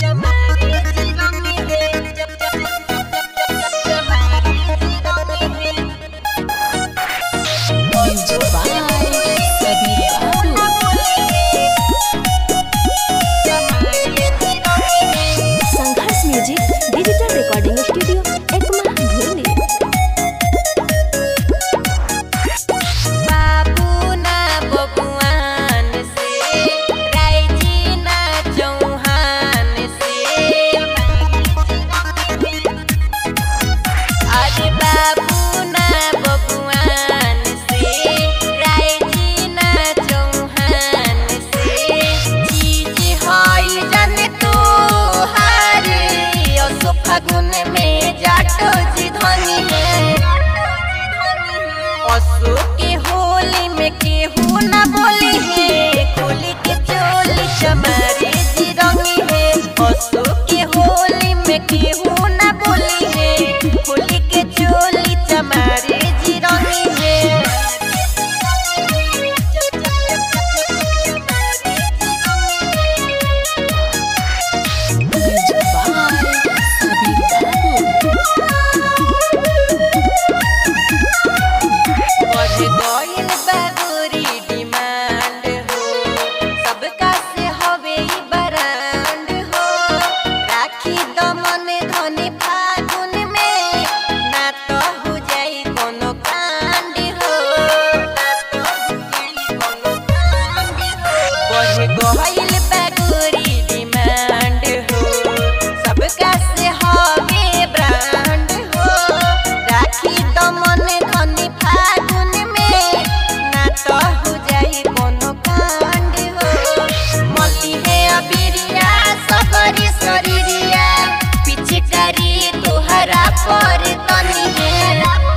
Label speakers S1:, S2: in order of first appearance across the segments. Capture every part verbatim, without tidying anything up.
S1: फागुन में जाटो जी धनी है। असु के होली में केहू न बोली है, खोली के चोली चमारे जी रंगी है। असु के होली में केहू न बोली है, खोली के चोली चमारे जी रंगी है। गोहिल बेगूरी डिमांड हो, सबका से हवे ब्रांड हो। राखी तो मन धनी फागुन में, ना तो हो जाई कोनो कांड हो। मली है अबिरिया सबरी शरीरिया, पिचकारी तुहरा पर तनी है।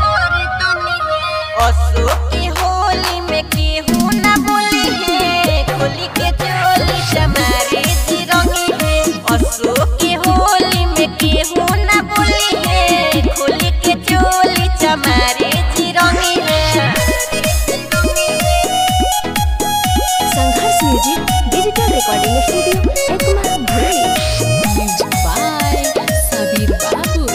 S1: असु की होली में केहू ना बोली है, खोली के चोली चमारे जी रंगी है। असु की होली में केहू ना बोली है, खोली के चोली चमारे जी रंगी है।
S2: Sangharsh music digital recording studio Ekma भोली। म्यूजिक बाय सबीर बाबू।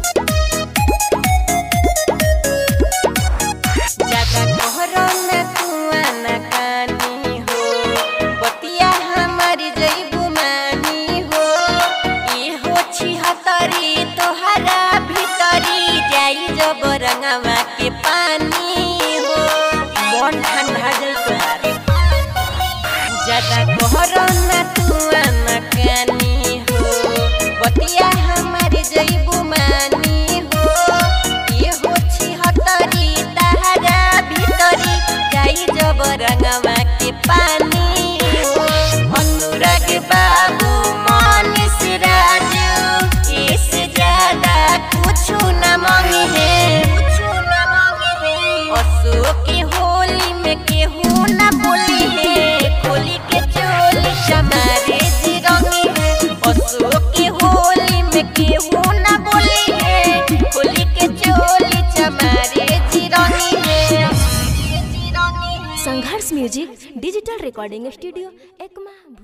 S1: ज्यादा कोहरा न कुआ न कानी हो, बतिया हमारी जईबू मानी हो। ये हो छिहत्तरी तोहरा भीतरी, जाई जब रंगवा के पानी हो। मन ठंडा जल तोहारे। ज्यादा कोहरा न कुआ न कानी हो, बतिया हमारी जईबू मानी हो। ये हो छिहत्तरी तहरा भीतरी, जाई जब रंगवा के पानी हो। अनुराग बाबू मनीष राजू, इससे ज्यादा कुछ न मांगे है। असु की होली में केहू न बोली है, खोली के चोली चमारे जी रंगी है। असु की होली में केहू न बोली है, खोली के चोली चमारे जी रंगी है।
S2: Sangharsh music digital recording studio Ekma.